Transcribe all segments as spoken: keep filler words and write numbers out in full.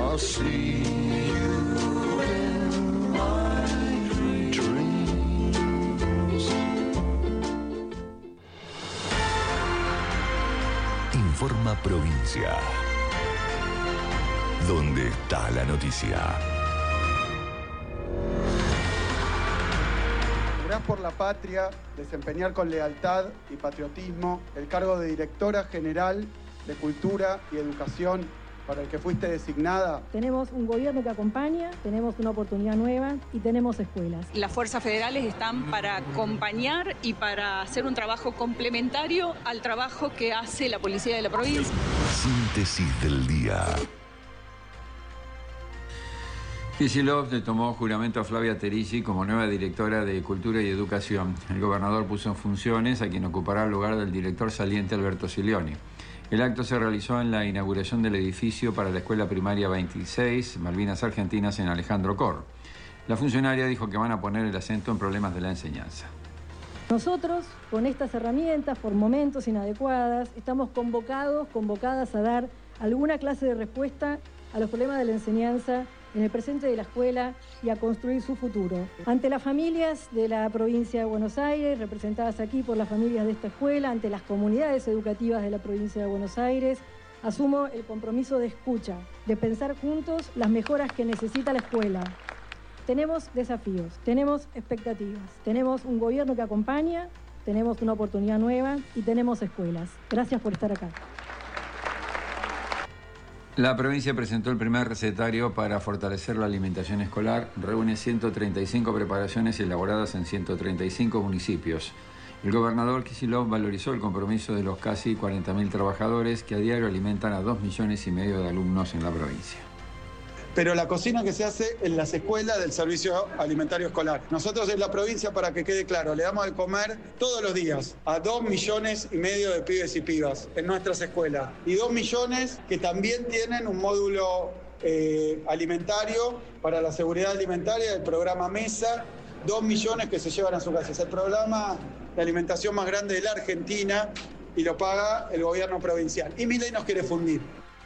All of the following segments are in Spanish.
I'll see you in my dreams. Informa Provincia. ¿Dónde está la noticia? Jurás por la patria, desempeñar con lealtad y patriotismo el cargo de Directora General de Cultura y Educación para el que fuiste designada. Tenemos un gobierno que acompaña, tenemos una oportunidad nueva y tenemos escuelas. Las fuerzas federales están para acompañar y para hacer un trabajo complementario al trabajo que hace la policía de la provincia. Síntesis del día. Kicillof le tomó juramento a Flavia Terigi como nueva directora de Cultura y Educación. El gobernador puso en funciones a quien ocupará el lugar del director saliente Alberto Silioni. El acto se realizó en la inauguración del edificio para la Escuela Primaria veintiséis, Malvinas Argentinas, en Alejandro Corr. La funcionaria dijo que van a poner el acento en problemas de la enseñanza. Nosotros, con estas herramientas, por momentos inadecuadas, estamos convocados, convocadas a dar alguna clase de respuesta a los problemas de la enseñanza en el presente de la escuela y a construir su futuro. Ante las familias de la provincia de Buenos Aires, representadas aquí por las familias de esta escuela, ante las comunidades educativas de la provincia de Buenos Aires, asumo el compromiso de escucha, de pensar juntos las mejoras que necesita la escuela. Tenemos desafíos, tenemos expectativas, tenemos un gobierno que acompaña, tenemos una oportunidad nueva y tenemos escuelas. Gracias por estar acá. La provincia presentó el primer recetario para fortalecer la alimentación escolar. Reúne ciento treinta y cinco preparaciones elaboradas en ciento treinta y cinco municipios. El gobernador Kicillof valorizó el compromiso de los casi cuarenta mil trabajadores que a diario alimentan a dos millones y medio de alumnos en la provincia. Pero la cocina que se hace en las escuelas del servicio alimentario escolar. Nosotros en la provincia, para que quede claro, le damos de comer todos los días a dos millones y medio de pibes y pibas en nuestras escuelas. Y dos millones que también tienen un módulo eh, alimentario para la seguridad alimentaria del programa MESA. Dos millones que se llevan a su casa. Es el programa de alimentación más grande de la Argentina y lo paga el gobierno provincial. Y Milei nos quiere fundir.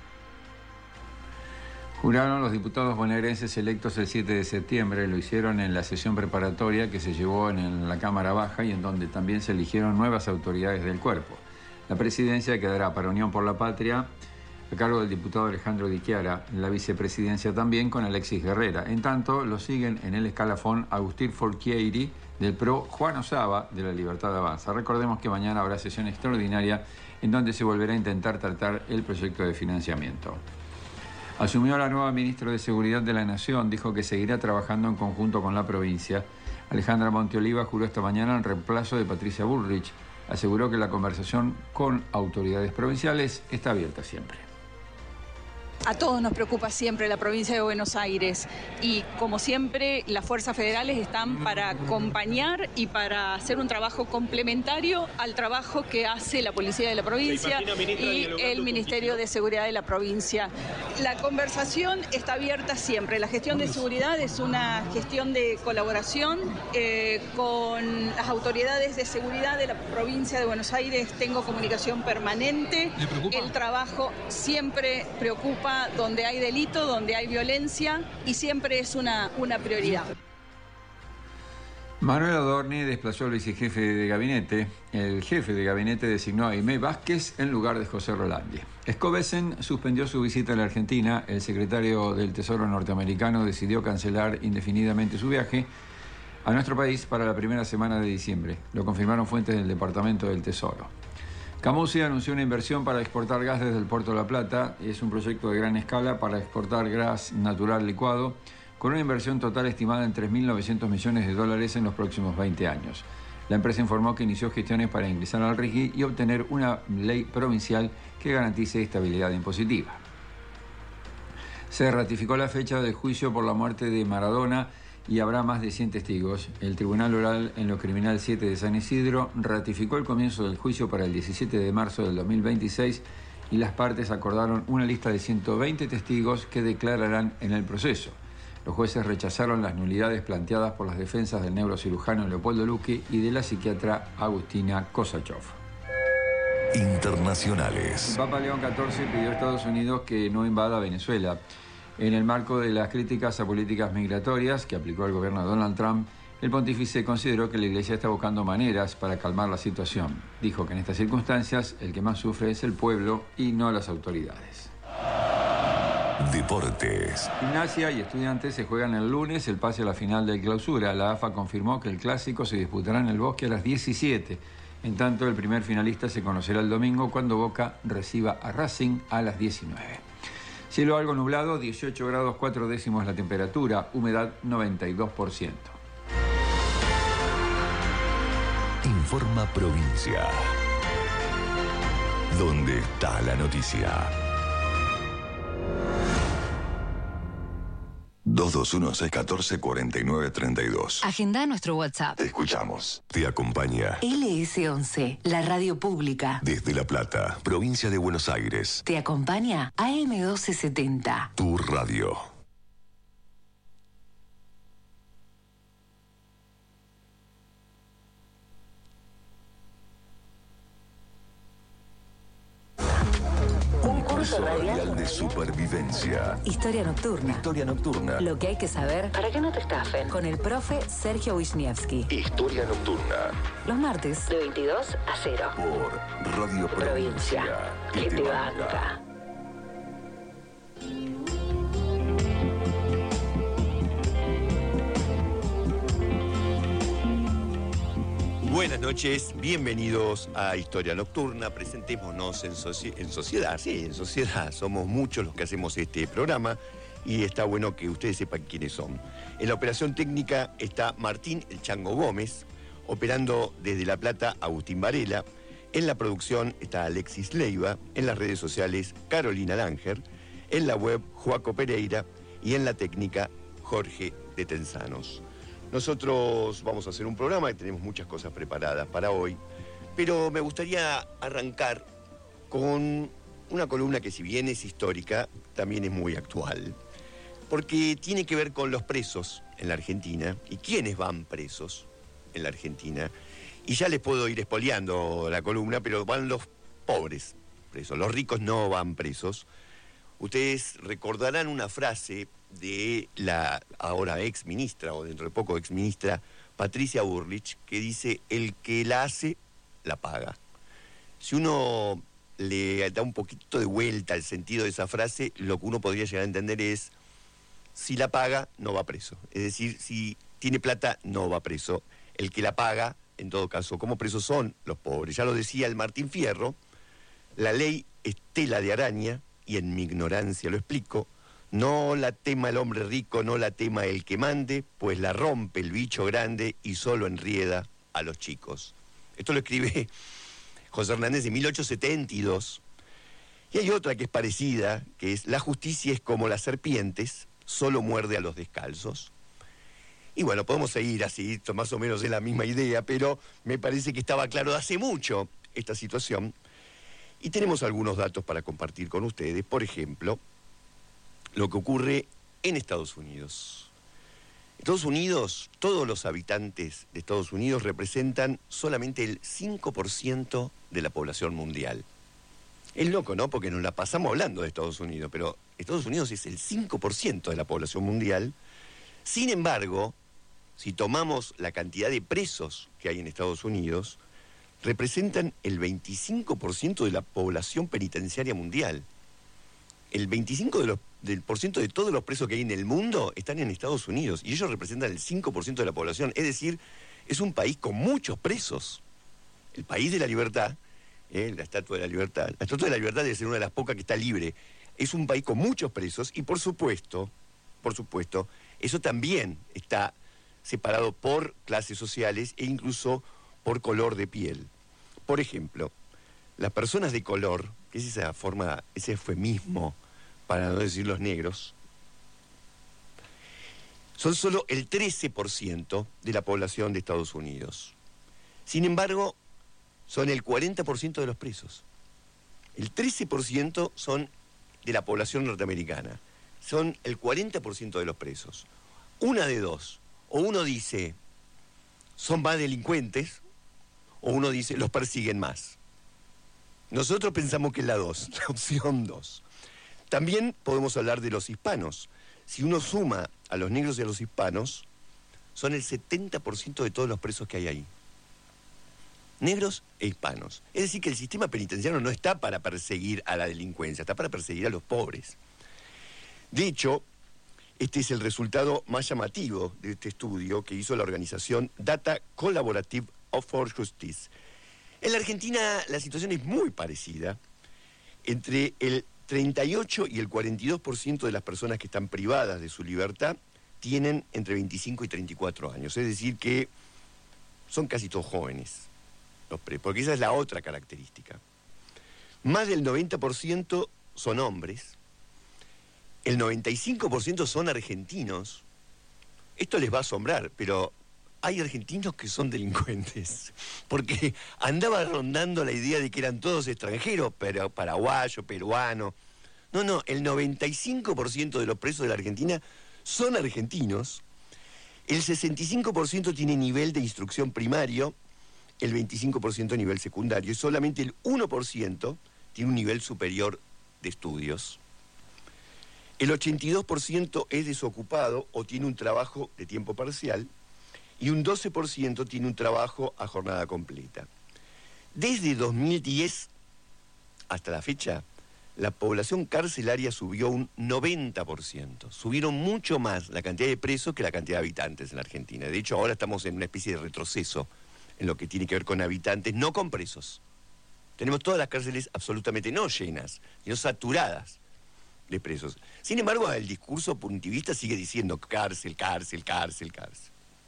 Juraron los diputados bonaerenses electos el siete de septiembre. Lo hicieron en la sesión preparatoria que se llevó en la Cámara Baja y en donde también se eligieron nuevas autoridades del cuerpo. La presidencia quedará para Unión por la Patria a cargo del diputado Alejandro Di Chiara, la vicepresidencia también con Alexis Guerrera. En tanto, lo siguen en el escalafón Agustín Forchieri del P R O, Juan Osaba de la Libertad Avanza. Recordemos que mañana habrá sesión extraordinaria en donde se volverá a intentar tratar el proyecto de financiamiento. Asumió la nueva ministra de Seguridad de la Nación, dijo que seguirá trabajando en conjunto con la provincia. Alejandra Monteoliva juró esta mañana en reemplazo de Patricia Bullrich. Aseguró que la conversación con autoridades provinciales está abierta siempre. A todos nos preocupa siempre la provincia de Buenos Aires y, como siempre, las fuerzas federales están para acompañar y para hacer un trabajo complementario al trabajo que hace la policía de la provincia y el Ministerio de Seguridad de la provincia. La conversación está abierta siempre. La gestión de seguridad es una gestión de colaboración eh, con las autoridades de seguridad de la provincia de Buenos Aires. Tengo comunicación permanente. El trabajo siempre preocupa donde hay delito, donde hay violencia y siempre es una, una prioridad. Manuel Adorni desplazó al vicejefe de gabinete. El jefe de gabinete designó a Aimé Vázquez en lugar de José Rolandi. Scobesen suspendió su visita a la Argentina. El secretario del Tesoro norteamericano decidió cancelar indefinidamente su viaje a nuestro país para la primera semana de diciembre. Lo confirmaron fuentes del Departamento del Tesoro. Camusi anunció una inversión para exportar gas desde el Puerto de La Plata. Es un proyecto de gran escala para exportar gas natural licuado, con una inversión total estimada en tres mil novecientos millones de dólares en los próximos veinte años. La empresa informó que inició gestiones para ingresar al R I G I y obtener una ley provincial que garantice estabilidad impositiva. Se ratificó la fecha del juicio por la muerte de Maradona y habrá más de cien testigos. El Tribunal Oral en lo Criminal siete de San Isidro ratificó el comienzo del juicio para el diecisiete de marzo del dos mil veintiséis y las partes acordaron una lista de ciento veinte testigos que declararán en el proceso. Los jueces rechazaron las nulidades planteadas por las defensas del neurocirujano Leopoldo Luque y de la psiquiatra Agustina Kosachov. Internacionales. El Papa León catorce pidió a Estados Unidos que no invada Venezuela. En el marco de las críticas a políticas migratorias que aplicó el gobierno de Donald Trump, el pontífice consideró que la Iglesia está buscando maneras para calmar la situación. Dijo que en estas circunstancias el que más sufre es el pueblo y no las autoridades. Deportes. Gimnasia y Estudiantes se juegan el lunes el pase a la final del Clausura. La A F A confirmó que el clásico se disputará en el Bosque a las diecisiete. En tanto, el primer finalista se conocerá el domingo cuando Boca reciba a Racing a las diecinueve. Cielo algo nublado, dieciocho grados cuatro décimos la temperatura, humedad noventa y dos por ciento. Informa Provincia. ¿Dónde está la noticia? dos dos uno, seis uno cuatro, cuatro nueve tres dos. Agenda nuestro WhatsApp. Te escuchamos. Te acompaña L S once, la radio pública. desde La Plata, provincia de Buenos Aires. Te acompaña A M doce setenta. Tu radio. Curso radial de supervivencia. Historia nocturna. Historia nocturna. Lo que hay que saber para que no te estafen. Con el profe Sergio Wisniewski. Historia nocturna. Los martes de veintidós a cero. Por Radio Provincia. Que te banca. Buenas noches, bienvenidos a Historia Nocturna. Presentémonos en, soci- en sociedad. Sí, en sociedad. Somos muchos los que hacemos este programa y está bueno que ustedes sepan quiénes son. En la operación técnica está Martín El Chango Gómez, operando desde La Plata Agustín Varela. En la producción está Alexis Leiva, en las redes sociales Carolina Langer, en la web Joaco Pereira y en la técnica Jorge de Tensanos. Nosotros vamos a hacer un programa y tenemos muchas cosas preparadas para hoy, pero me gustaría arrancar con una columna que, si bien es histórica, también es muy actual, porque tiene que ver con los presos en la Argentina y quiénes van presos en la Argentina. Y ya les puedo ir espoleando la columna, pero van los pobres presos, los ricos no van presos. Ustedes recordarán una frase de la ahora ex ministra, o dentro de poco ex ministra, Patricia Bullrich, que dice: el que la hace, la paga. Si uno le da un poquito de vuelta al sentido de esa frase, lo que uno podría llegar a entender es: si la paga, no va preso. Es decir, si tiene plata, no va preso. El que la paga, en todo caso, como presos son los pobres. Ya lo decía el Martín Fierro, la ley es tela de araña, y en mi ignorancia lo explico. No la tema el hombre rico, no la tema el que mande, pues la rompe el bicho grande y solo enrieda a los chicos. Esto lo escribe José Hernández en mil ochocientos setenta y dos. Y hay otra que es parecida, que es: la justicia es como las serpientes, solo muerde a los descalzos. Y bueno, podemos seguir así, esto más o menos es la misma idea, pero me parece que estaba claro de hace mucho esta situación. Y tenemos algunos datos para compartir con ustedes. Por ejemplo, lo que ocurre en Estados Unidos. Estados Unidos, todos los habitantes de Estados Unidos representan solamente el cinco por ciento de la población mundial. Es loco, ¿no? Porque nos la pasamos hablando de Estados Unidos, pero Estados Unidos es el cinco por ciento de la población mundial. Sin embargo, si tomamos la cantidad de presos que hay en Estados Unidos, representan el veinticinco por ciento de la población penitenciaria mundial. El veinticinco por ciento de los del por ciento de todos los presos que hay en el mundo están en Estados Unidos y ellos representan el cinco por ciento de la población. Es decir, es un país con muchos presos. El país de la libertad, eh, la Estatua de la Libertad, la Estatua de la Libertad debe ser una de las pocas que está libre. Es un país con muchos presos y por supuesto, por supuesto, eso también está separado por clases sociales e incluso por color de piel. Por ejemplo, las personas de color, que es esa forma, ese eufemismo para no decir los negros, son solo el trece por ciento de la población de Estados Unidos. Sin embargo, son el cuarenta por ciento de los presos. El trece por ciento son de la población norteamericana. Son el cuarenta por ciento de los presos. Una de dos. O uno dice, son más delincuentes, o uno dice, los persiguen más. Nosotros pensamos que es la dos, la opción dos. También podemos hablar de los hispanos. Si uno suma a los negros y a los hispanos, son el setenta por ciento de todos los presos que hay ahí. Negros e hispanos. Es decir, que el sistema penitenciario no está para perseguir a la delincuencia, está para perseguir a los pobres. De hecho, este es el resultado más llamativo de este estudio que hizo la organización Data Collaborative for Justice. En la Argentina la situación es muy parecida. Entre el treinta y ocho y el cuarenta y dos por ciento de las personas que están privadas de su libertad tienen entre veinticinco y treinta y cuatro años. Es decir, que son casi todos jóvenes, los presos, porque esa es la otra característica. Más del noventa por ciento son hombres, el noventa y cinco por ciento son argentinos. Esto les va a asombrar, pero hay argentinos que son delincuentes, porque andaba rondando la idea de que eran todos extranjeros, pero paraguayos, peruanos. No, no, el noventa y cinco por ciento de los presos de la Argentina son argentinos, el sesenta y cinco por ciento tiene nivel de instrucción primario, el veinticinco por ciento nivel secundario, y solamente el uno por ciento tiene un nivel superior de estudios. El ochenta y dos por ciento es desocupado o tiene un trabajo de tiempo parcial, y un doce por ciento tiene un trabajo a jornada completa. Desde dos mil diez hasta la fecha, la población carcelaria subió un noventa por ciento. Subieron mucho más la cantidad de presos que la cantidad de habitantes en la Argentina. De hecho, ahora estamos en una especie de retroceso en lo que tiene que ver con habitantes, no con presos. Tenemos todas las cárceles absolutamente no llenas, sino saturadas de presos. Sin embargo, el discurso punitivista sigue diciendo cárcel, cárcel, cárcel, cárcel.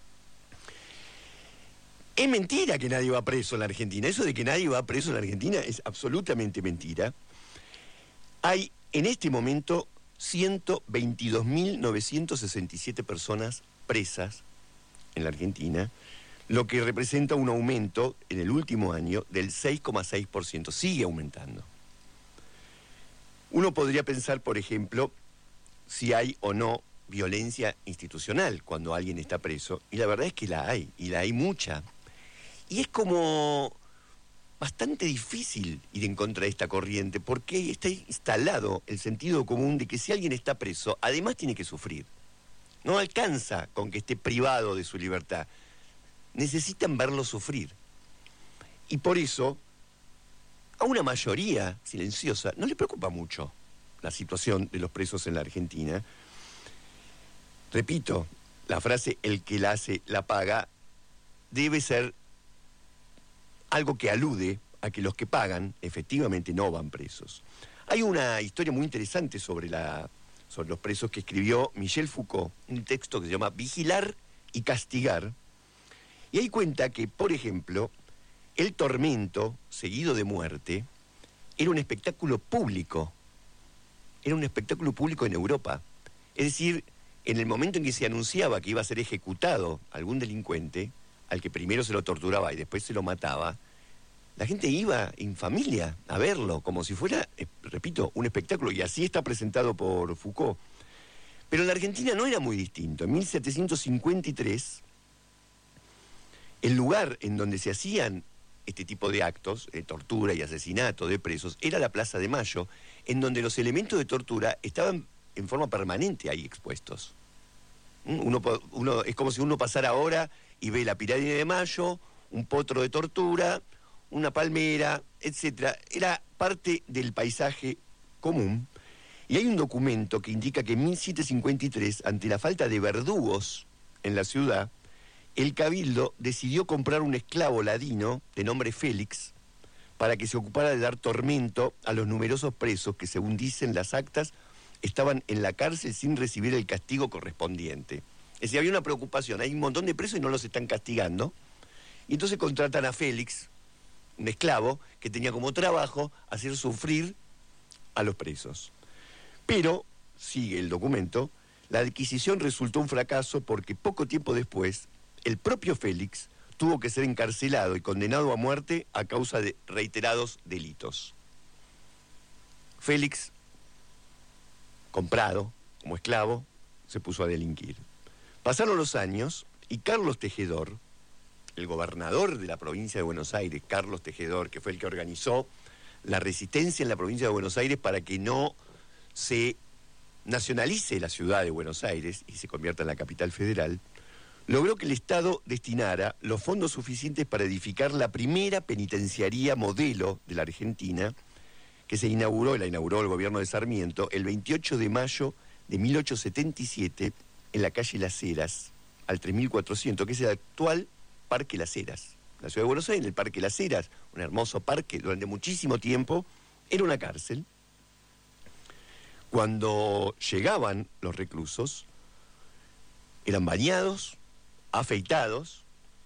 Es mentira que nadie va preso en la Argentina. Eso de que nadie va preso en la Argentina es absolutamente mentira. Hay en este momento ciento veintidós mil novecientas sesenta y siete personas presas en la Argentina, lo que representa un aumento en el último año del seis coma seis por ciento. Sigue aumentando. Uno podría pensar, por ejemplo, si hay o no violencia institucional cuando alguien está preso, y la verdad es que la hay, y la hay mucha. Y es como bastante difícil ir en contra de esta corriente, porque está instalado el sentido común de que si alguien está preso, además tiene que sufrir. No alcanza con que esté privado de su libertad. Necesitan verlo sufrir. Y por eso, a una mayoría silenciosa no le preocupa mucho la situación de los presos en la Argentina. Repito, la frase "el que la hace, la paga" debe ser algo que alude a que los que pagan efectivamente no van presos. Hay una historia muy interesante sobre, la, sobre los presos que escribió Michel Foucault, un texto que se llama Vigilar y Castigar, y ahí cuenta que, por ejemplo, el tormento, seguido de muerte, era un espectáculo público, era un espectáculo público en Europa. Es decir, en el momento en que se anunciaba que iba a ser ejecutado algún delincuente, al que primero se lo torturaba y después se lo mataba, la gente iba en familia a verlo, como si fuera, eh, repito, un espectáculo, y así está presentado por Foucault. Pero en la Argentina no era muy distinto. En mil setecientos cincuenta y tres, el lugar en donde se hacían este tipo de actos, de tortura y asesinato de presos, era la Plaza de Mayo, en donde los elementos de tortura estaban en forma permanente ahí expuestos. Uno, uno, es como si uno pasara ahora y ve la pirámide de Mayo, un potro de tortura, una palmera, etcétera. Era parte del paisaje común. Y hay un documento que indica que en mil setecientos cincuenta y tres, ante la falta de verdugos en la ciudad, el Cabildo decidió comprar un esclavo ladino de nombre Félix para que se ocupara de dar tormento a los numerosos presos que, según dicen las actas, estaban en la cárcel sin recibir el castigo correspondiente. Es decir, había una preocupación, hay un montón de presos y no los están castigando, y entonces contratan a Félix, un esclavo, que tenía como trabajo hacer sufrir a los presos. Pero, sigue el documento, la adquisición resultó un fracaso porque poco tiempo después, el propio Félix tuvo que ser encarcelado y condenado a muerte a causa de reiterados delitos. Félix, comprado como esclavo, se puso a delinquir. Pasaron los años y Carlos Tejedor, el gobernador de la provincia de Buenos Aires, Carlos Tejedor, que fue el que organizó la resistencia en la provincia de Buenos Aires para que no se nacionalice la ciudad de Buenos Aires y se convierta en la capital federal, logró que el Estado destinara los fondos suficientes para edificar la primera penitenciaría modelo de la Argentina, que se inauguró, la inauguró el gobierno de Sarmiento, el veintiocho de mayo de mil ochocientos setenta y siete, en la calle Las Heras, al tres mil cuatrocientos, que es el actual Parque Las Heras. La ciudad de Buenos Aires, en el Parque Las Heras, un hermoso parque, durante muchísimo tiempo, era una cárcel. Cuando llegaban los reclusos, eran bañados, afeitados,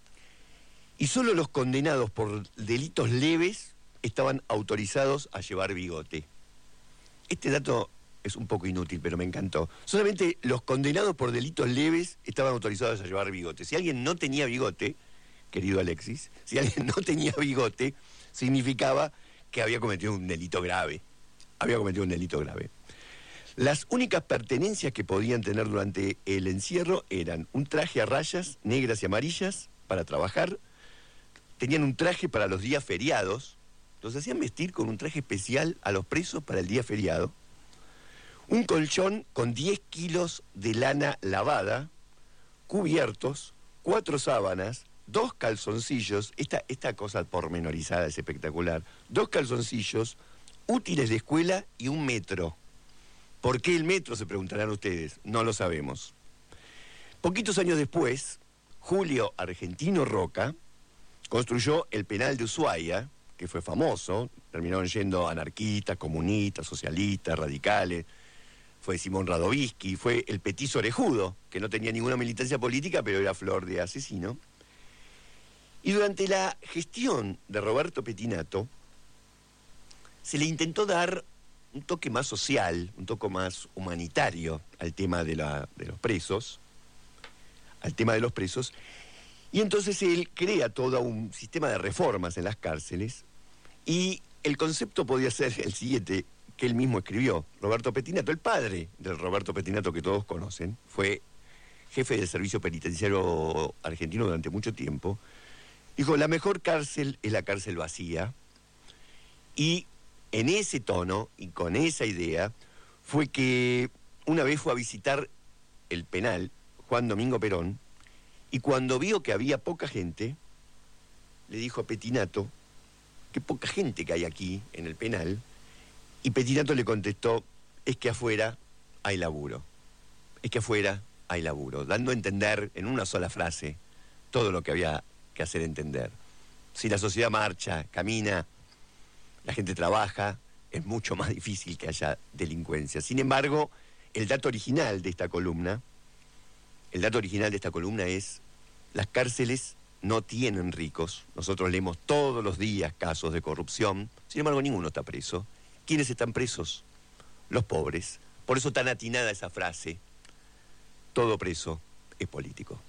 y solo los condenados por delitos leves estaban autorizados a llevar bigote. Este dato es un poco inútil, pero me encantó. Solamente los condenados por delitos leves estaban autorizados a llevar bigote. Si alguien no tenía bigote, querido Alexis, si alguien no tenía bigote, significaba que había cometido un delito grave. Había cometido un delito grave. Las únicas pertenencias que podían tener durante el encierro eran un traje a rayas negras y amarillas para trabajar, tenían un traje para los días feriados, los hacían vestir con un traje especial a los presos para el día feriado, un colchón con diez kilos de lana lavada, cubiertos, cuatro sábanas, dos calzoncillos, esta, esta cosa pormenorizada es espectacular, dos calzoncillos, útiles de escuela y un metro. ¿Por qué el metro? Se preguntarán ustedes, no lo sabemos. Poquitos años después, Julio Argentino Roca construyó el penal de Ushuaia, que fue famoso, terminaron yendo anarquistas, comunistas, socialistas, radicales, fue Simón Radovisky, fue el petizo orejudo, que no tenía ninguna militancia política, pero era flor de asesino. Y durante la gestión de Roberto Pettinato, se le intentó dar un toque más social, un toque más humanitario al tema de, la, de los presos, al tema de los presos, y entonces él crea todo un sistema de reformas en las cárceles, y el concepto podía ser el siguiente, que él mismo escribió. Roberto Pettinato, el padre del Roberto Pettinato que todos conocen, fue jefe del servicio penitenciario argentino durante mucho tiempo, dijo, la mejor cárcel es la cárcel vacía, y en ese tono y con esa idea fue que una vez fue a visitar el penal Juan Domingo Perón, y cuando vio que había poca gente, le dijo a Pettinato, qué poca gente que hay aquí en el penal, y Pettinato le contestó, es que afuera hay laburo, es que afuera hay laburo, dando a entender en una sola frase todo lo que había que hacer entender. Si la sociedad marcha, camina, la gente trabaja, es mucho más difícil que haya delincuencia. Sin embargo, el dato original de esta columna, el dato original de esta columna es, las cárceles no tienen ricos. Nosotros leemos todos los días casos de corrupción, sin embargo ninguno está preso. ¿Quiénes están presos? Los pobres. Por eso tan atinada esa frase, todo preso es político.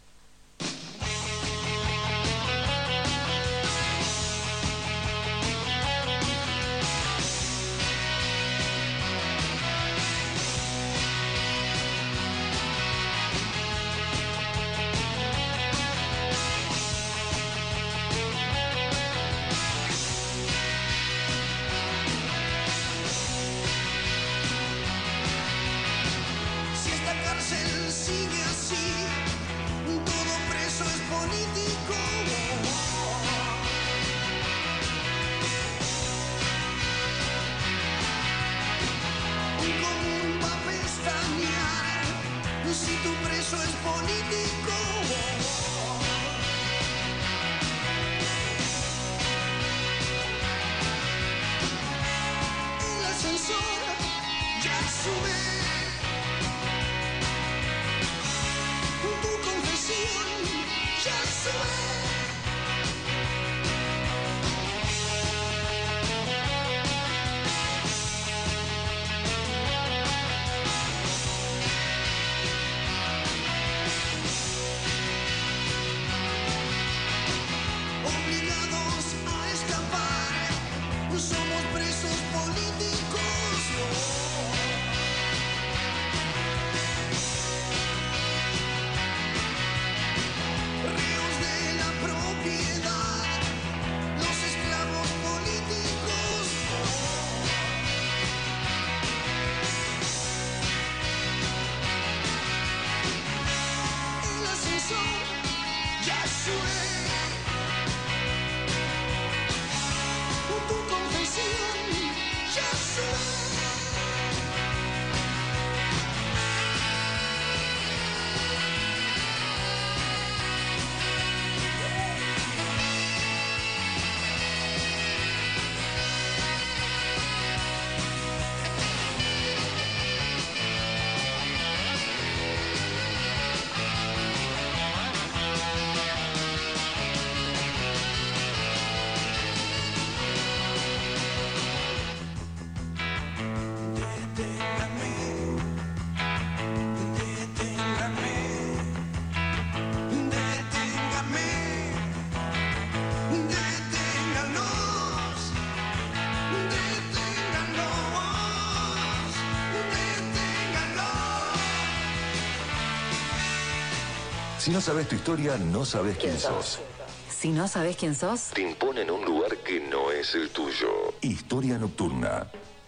Si no sabes tu historia, no sabes quién sos. Si no sabes quién sos, Te imponen en un lugar que no es el tuyo. Historia Nocturna.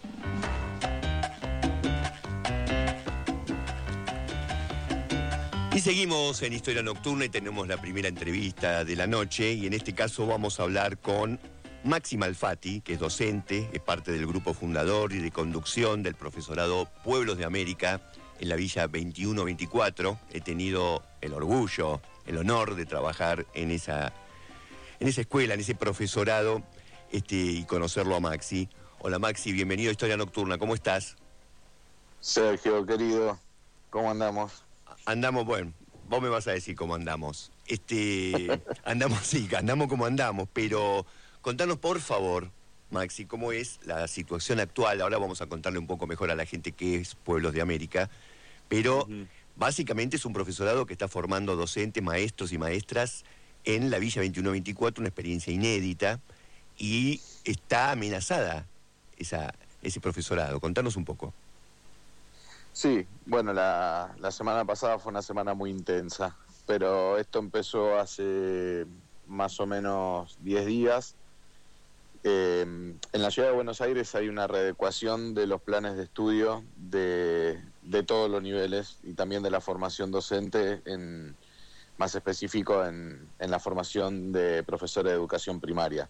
Y seguimos en Historia Nocturna y tenemos la primera entrevista de la noche, y en este caso vamos a hablar con Maxi Malfatti, que es docente, es parte del grupo fundador y de conducción del profesorado Pueblos de América en la Villa veintiuno veinticuatro. He tenido el orgullo, el honor de trabajar en esa, en esa escuela, en ese profesorado, este, y conocerlo a Maxi. Hola Maxi, bienvenido a Historia Nocturna, ¿cómo estás? Sergio, querido, ¿cómo andamos? Andamos, bueno, vos me vas a decir cómo andamos. Este, andamos, sí, andamos como andamos, pero contanos por favor, Maxi, cómo es la situación actual. Ahora vamos a contarle un poco mejor a la gente qué es Pueblos de América, pero uh-huh. básicamente es un profesorado que está formando docentes, maestros y maestras en la Villa veintiuno veinticuatro, una experiencia inédita, y está amenazada esa, ese profesorado. Contanos un poco. Sí, bueno, la, la semana pasada fue una semana muy intensa, pero esto empezó hace más o menos diez días. Eh, en la ciudad de Buenos Aires hay una readecuación de los planes de estudio de, de todos los niveles y también de la formación docente, en, más específico en, en la formación de profesores de educación primaria.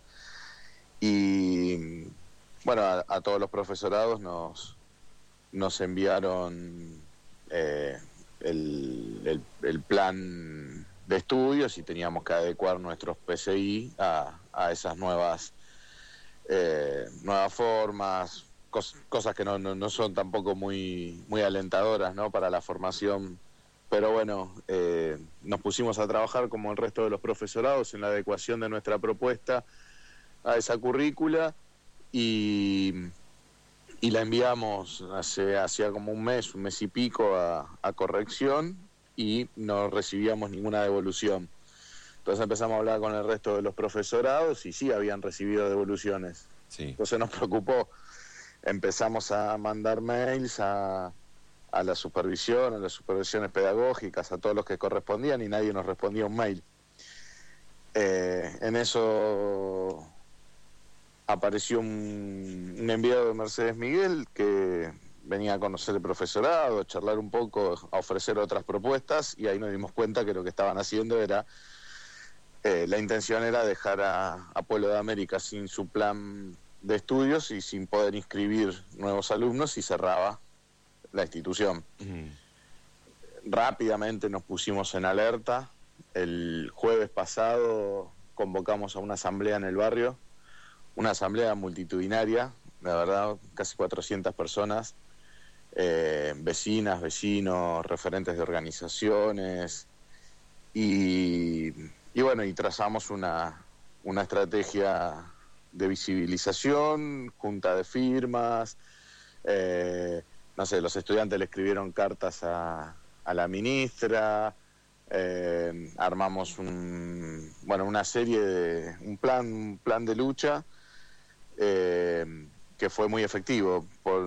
Y bueno, a, a todos los profesorados nos... nos enviaron eh, el, el, el plan de estudios y teníamos que adecuar nuestros P C I a, a esas nuevas eh, nuevas formas, cos, cosas que no, no, no son tampoco muy, muy alentadoras, ¿no?, para la formación. Pero bueno, eh, nos pusimos a trabajar como el resto de los profesorados en la adecuación de nuestra propuesta a esa currícula y... y la enviamos hace hacía como un mes, un mes y pico a, a corrección y no recibíamos ninguna devolución. Entonces empezamos a hablar con el resto de los profesorados y sí habían recibido devoluciones. Sí. Entonces nos preocupó. Empezamos a mandar mails a, a la supervisión, a las supervisiones pedagógicas, a todos los que correspondían y nadie nos respondía un mail. Eh, en eso... apareció un, un enviado de Mercedes Miguel que venía a conocer el profesorado, a charlar un poco, a ofrecer otras propuestas, y ahí nos dimos cuenta que lo que estaban haciendo era, eh, la intención era dejar a, a Pueblo de América sin su plan de estudios y sin poder inscribir nuevos alumnos, y cerraba la institución. Uh-huh. Rápidamente nos pusimos en alerta. El jueves pasado convocamos a una asamblea en el barrio, una asamblea multitudinaria, la verdad, casi cuatrocientas personas, eh, vecinas, vecinos, referentes de organizaciones, y, y bueno, y trazamos una, una estrategia de visibilización, junta de firmas, eh, no sé, los estudiantes le escribieron cartas a, a la ministra, eh, armamos un, bueno, una serie de, un plan, un plan de lucha, Eh, que fue muy efectivo por,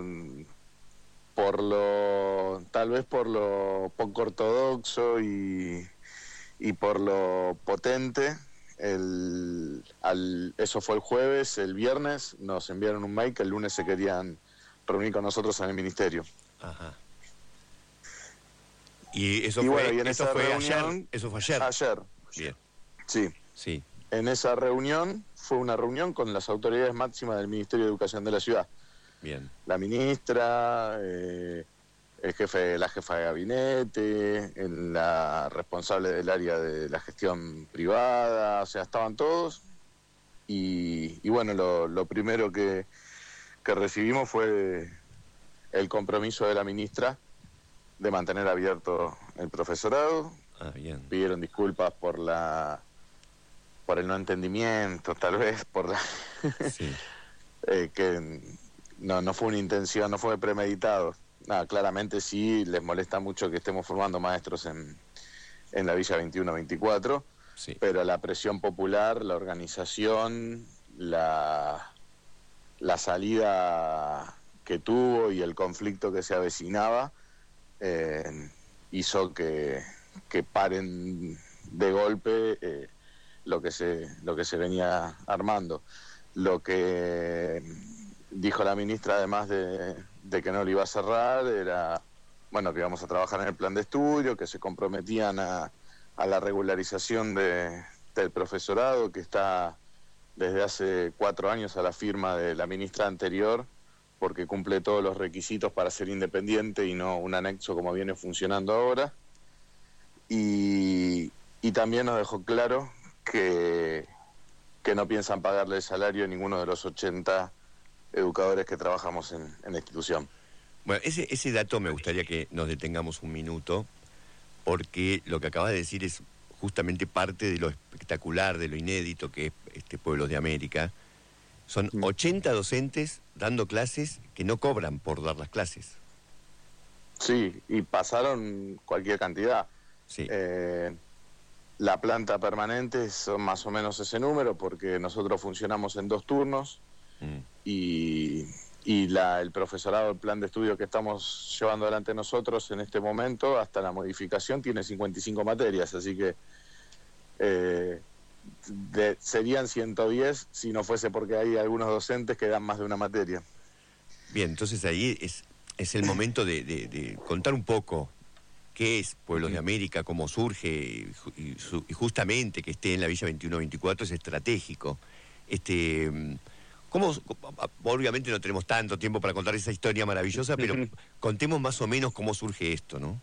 por lo tal vez por lo poco ortodoxo y, y por lo potente. El, al, eso fue el jueves. El viernes nos enviaron un mail que el lunes se querían reunir con nosotros en el ministerio. Ajá. Y eso y fue, bueno, y en eso esa fue reunión, ayer. Eso fue ayer. Ayer. Bien. Sí. Sí. En esa reunión fue una reunión con las autoridades máximas del Ministerio de Educación de la ciudad. Bien. La ministra, eh, el jefe, la jefa de gabinete, el, la responsable del área de la gestión privada, o sea, estaban todos. Y, y bueno, lo, lo primero que, que recibimos fue el compromiso de la ministra de mantener abierto el profesorado. Ah, bien. Pidieron disculpas por la... por el no entendimiento, tal vez, por la sí. eh, que no, no fue una intención, no fue premeditado. No, claramente sí les molesta mucho que estemos formando maestros en, en la Villa veintiuno veinticuatro, sí. Pero la presión popular, la organización, la, la salida que tuvo y el conflicto que se avecinaba, eh, hizo que, que paren de golpe eh, lo que se lo que se venía armando. Lo que dijo la ministra, además de, de que no lo iba a cerrar, era bueno que íbamos a trabajar en el plan de estudio, que se comprometían a, a la regularización de, del profesorado, que está desde hace cuatro años a la firma de la ministra anterior, porque cumple todos los requisitos para ser independiente y no un anexo como viene funcionando ahora. Y, y también nos dejó claro que, que no piensan pagarle el salario a ninguno de los ochenta educadores que trabajamos en, en la institución. Bueno, ese, ese dato me gustaría que nos detengamos un minuto, porque lo que acabas de decir es justamente parte de lo espectacular, de lo inédito que es este Pueblos de América. Son ochenta docentes dando clases que no cobran por dar las clases. Sí, y pasaron cualquier cantidad. Sí. Eh, la planta permanente son más o menos ese número, porque nosotros funcionamos en dos turnos, mm. y, y la, el profesorado, el plan de estudio que estamos llevando adelante nosotros en este momento, hasta la modificación, tiene cincuenta y cinco materias, así que eh, de, serían ciento diez si no fuese porque hay algunos docentes que dan más de una materia. Bien, entonces ahí es, es el momento de, de, de contar un poco qué es Pueblos de América, cómo surge, y, y, y justamente que esté en la Villa veintiuno veinticuatro es estratégico. Este, ¿cómo, obviamente no tenemos tanto tiempo para contar esa historia maravillosa, pero contemos más o menos cómo surge esto, ¿no?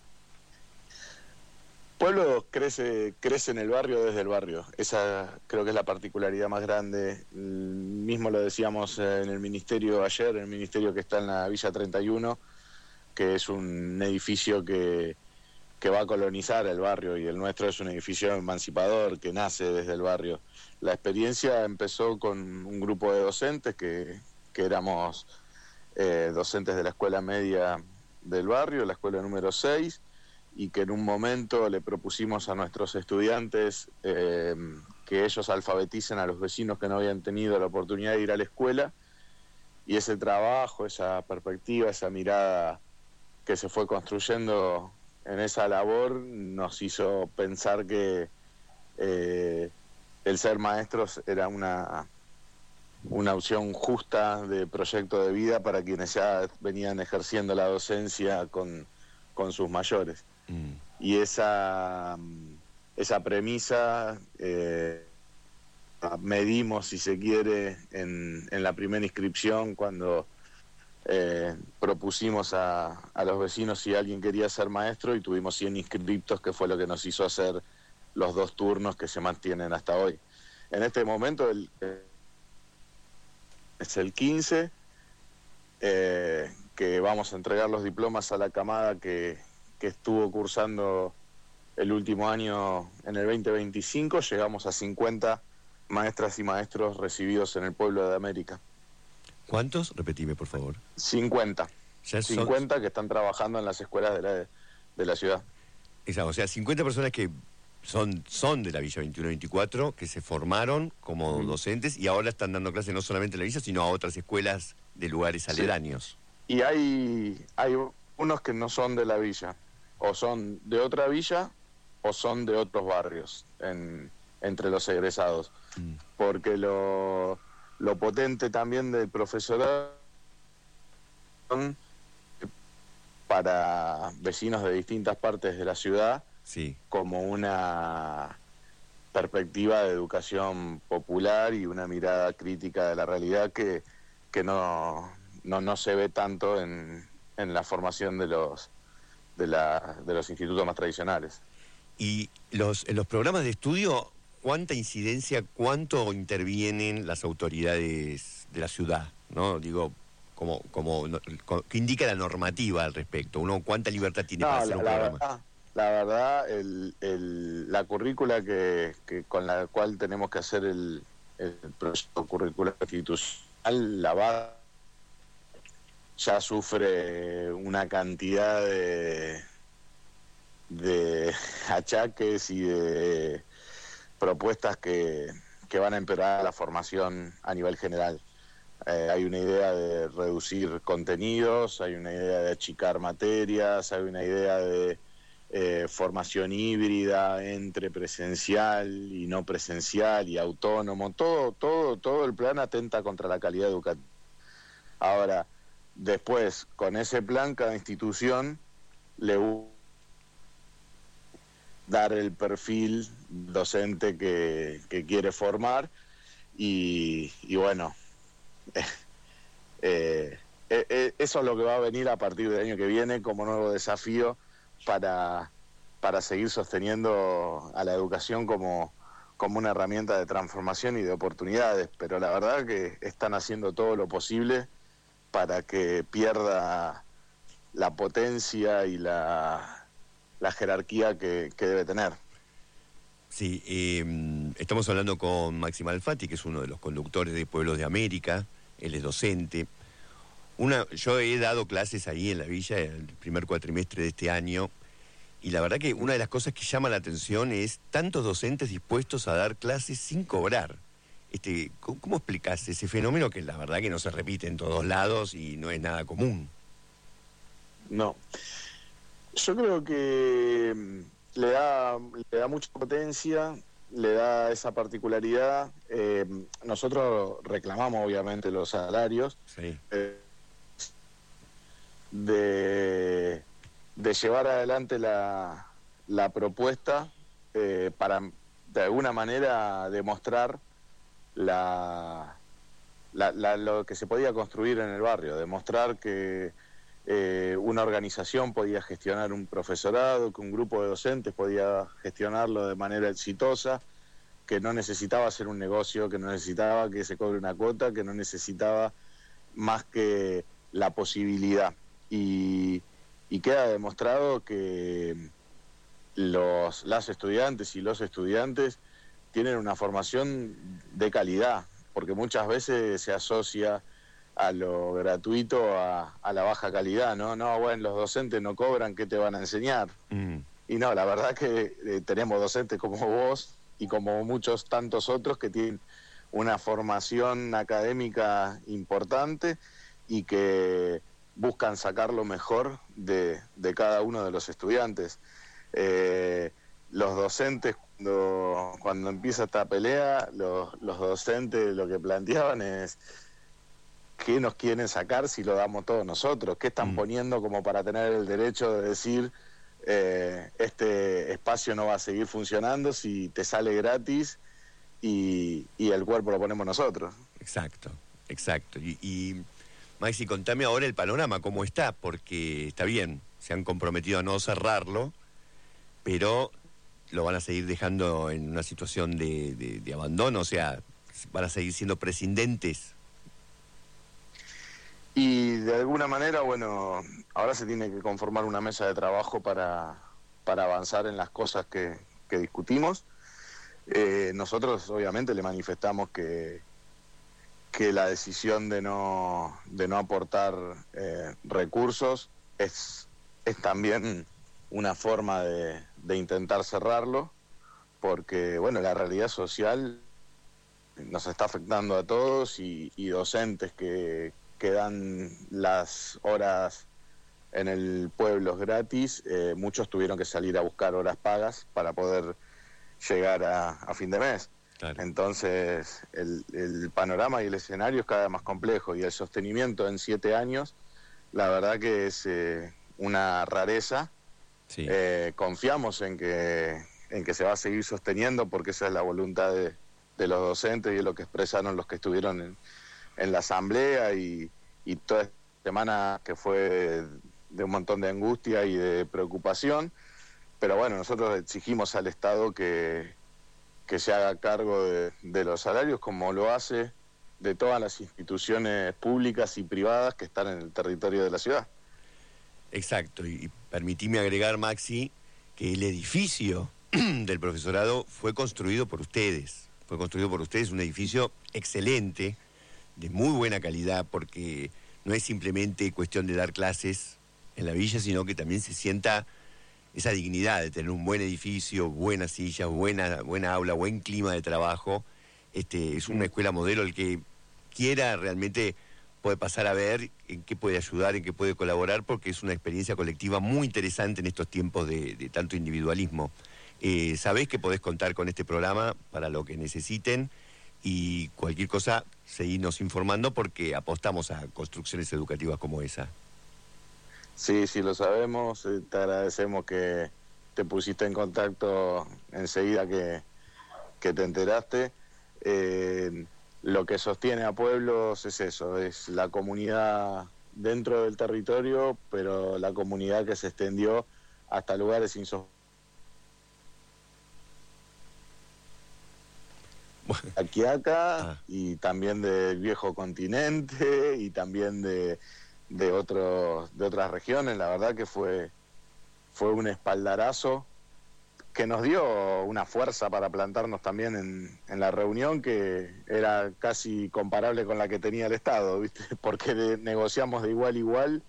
Pueblo crece, crece en el barrio desde el barrio. Esa creo que es la particularidad más grande. Mismo lo decíamos en el ministerio ayer, el ministerio que está en la Villa treinta y uno, que es un edificio que, que va a colonizar el barrio, y el nuestro es un edificio emancipador que nace desde el barrio. La experiencia empezó con un grupo de docentes que, que éramos eh, docentes de la escuela media del barrio, la escuela número seis, y que en un momento le propusimos a nuestros estudiantes eh, que ellos alfabeticen a los vecinos que no habían tenido la oportunidad de ir a la escuela, y ese trabajo, esa perspectiva, esa mirada que se fue construyendo en esa labor nos hizo pensar que eh, el ser maestros era una, una opción justa de proyecto de vida para quienes ya venían ejerciendo la docencia con, con sus mayores. Mm. Y esa, esa premisa eh, medimos, si se quiere, en, en la primera inscripción, cuando eh, propusimos a, a los vecinos si alguien quería ser maestro, y tuvimos cien inscriptos, que fue lo que nos hizo hacer los dos turnos que se mantienen hasta hoy. En este momento el, eh, es el quince, eh, que vamos a entregar los diplomas a la camada que que estuvo cursando el último año en el veinte veinticinco. Llegamos a cincuenta maestras y maestros recibidos en el Pueblo de América. ¿Cuántos? Repetime, por favor. cincuenta. Ya son... cincuenta que están trabajando en las escuelas de la, de la ciudad. Exacto, o sea, cincuenta personas que son, son de la Villa veintiuno veinticuatro, que se formaron como mm. docentes y ahora están dando clases no solamente en la Villa, sino a otras escuelas de lugares aledaños. Sí. Y hay, hay unos que no son de la Villa, o son de otra villa o son de otros barrios en, entre los egresados, mm. porque lo, lo potente también del profesorado para vecinos de distintas partes de la ciudad, sí, como una perspectiva de educación popular y una mirada crítica de la realidad que, que no, no, no se ve tanto en, en la formación de los De, la, de los institutos más tradicionales. Y los, en los programas de estudio, ¿cuánta incidencia, cuánto intervienen las autoridades de la ciudad? ¿No? Digo, como, como, ¿qué indica la normativa al respecto? ¿Uno cuánta libertad tiene no, para hacer la, un la programa? Verdad, la verdad, el, el, la currícula que, que con la cual tenemos que hacer el, el proyecto curricular institucional, la va ya sufre una cantidad de, de achaques y de propuestas que, que van a empeorar la formación a nivel general. Eh, hay una idea de reducir contenidos, hay una idea de achicar materias, hay una idea de eh, eh, formación híbrida entre presencial y no presencial y autónomo, todo, todo, todo el plan atenta contra la calidad educativa. Ahora, después, con ese plan, cada institución le dar el perfil docente que, que quiere formar y, y bueno, eh, eh, eh, eso es lo que va a venir a partir del año que viene como nuevo desafío para, para seguir sosteniendo a la educación como, como una herramienta de transformación y de oportunidades, pero la verdad que están haciendo todo lo posible para que pierda la potencia y la, la jerarquía que, que debe tener. Sí, eh, estamos hablando con Máximo Alfati, que es uno de los conductores de Pueblos de América, él es docente. Una, yo he dado clases ahí en la villa el primer cuatrimestre de este año, y la verdad que una de las cosas que llama la atención es tantos docentes dispuestos a dar clases sin cobrar. Este, ¿cómo, cómo explicás ese fenómeno que la verdad que no se repite en todos lados y no es nada común? No. Yo creo que le da, le da mucha potencia, le da esa particularidad. Eh, nosotros reclamamos obviamente los salarios. Sí. Eh, de, de llevar adelante la, la propuesta eh, para de alguna manera demostrar la, la, la, lo que se podía construir en el barrio, demostrar que eh, una organización podía gestionar un profesorado, que un grupo de docentes podía gestionarlo de manera exitosa, que no necesitaba hacer un negocio, que no necesitaba que se cobre una cuota, que no necesitaba más que la posibilidad. Y, y queda demostrado que los, las estudiantes y los estudiantes tienen una formación de calidad, porque muchas veces se asocia a lo gratuito a, a la baja calidad, ¿no? No, bueno, los docentes no cobran, ¿qué te van a enseñar? Mm. Y no, la verdad que eh, tenemos docentes como vos y como muchos tantos otros que tienen una formación académica importante y que buscan sacar lo mejor de, de cada uno de los estudiantes. Eh, los docentes, cuando, cuando empieza esta pelea, los, los docentes lo que planteaban es ¿qué nos quieren sacar si lo damos todos nosotros? ¿Qué están mm. poniendo como para tener el derecho de decir eh, este espacio no va a seguir funcionando si te sale gratis y, y el cuerpo lo ponemos nosotros? Exacto, exacto. Y, y Maxi, contame ahora el panorama, ¿cómo está? Porque está bien, se han comprometido a no cerrarlo, pero lo van a seguir dejando en una situación de, de, de abandono, o sea, van a seguir siendo prescindentes. Y de alguna manera, bueno, ahora se tiene que conformar una mesa de trabajo para, para avanzar en las cosas que, que discutimos. Eh, nosotros obviamente le manifestamos que, que la decisión de no, de no aportar eh, recursos es, es también una forma de, de intentar cerrarlo, porque bueno, la realidad social nos está afectando a todos y, y docentes que que dan las horas en el pueblo gratis, eh, muchos tuvieron que salir a buscar horas pagas para poder llegar a, a fin de mes. Claro. Entonces, el, el panorama y el escenario es cada vez más complejo y el sostenimiento en siete años, la verdad que es eh, una rareza. Sí. Eh, confiamos en que, en que se va a seguir sosteniendo porque esa es la voluntad de, de los docentes y es lo que expresaron los que estuvieron en en la asamblea y, y toda esta semana que fue de, de un montón de angustia y de preocupación, pero bueno, nosotros exigimos al Estado que, que se haga cargo de, de los salarios como lo hace de todas las instituciones públicas y privadas que están en el territorio de la ciudad. Exacto, y, y permitime agregar, Maxi, que el edificio del profesorado fue construido por ustedes, fue construido por ustedes, un edificio excelente, de muy buena calidad, porque no es simplemente cuestión de dar clases en la villa, sino que también se sienta esa dignidad de tener un buen edificio, buenas sillas, buena, buena aula, buen clima de trabajo. Este, es una escuela modelo. El que quiera realmente puede pasar a ver en qué puede ayudar, en qué puede colaborar, porque es una experiencia colectiva muy interesante en estos tiempos de, de tanto individualismo. Eh, sabés que podés contar con este programa para lo que necesiten y cualquier cosa seguirnos informando porque apostamos a construcciones educativas como esa. Sí, sí, lo sabemos. Eh, te agradecemos que te pusiste en contacto enseguida que, que te enteraste. Eh, lo que sostiene a pueblos es eso, es la comunidad dentro del territorio, pero la comunidad que se extendió hasta lugares insospechados. Aquí acá ah. y también del viejo continente y también de, de otros de otras regiones. La verdad que fue fue un espaldarazo que nos dio una fuerza para plantarnos también en, en la reunión, que era casi comparable con la que tenía el Estado, ¿viste? Porque de, negociamos de igual a igual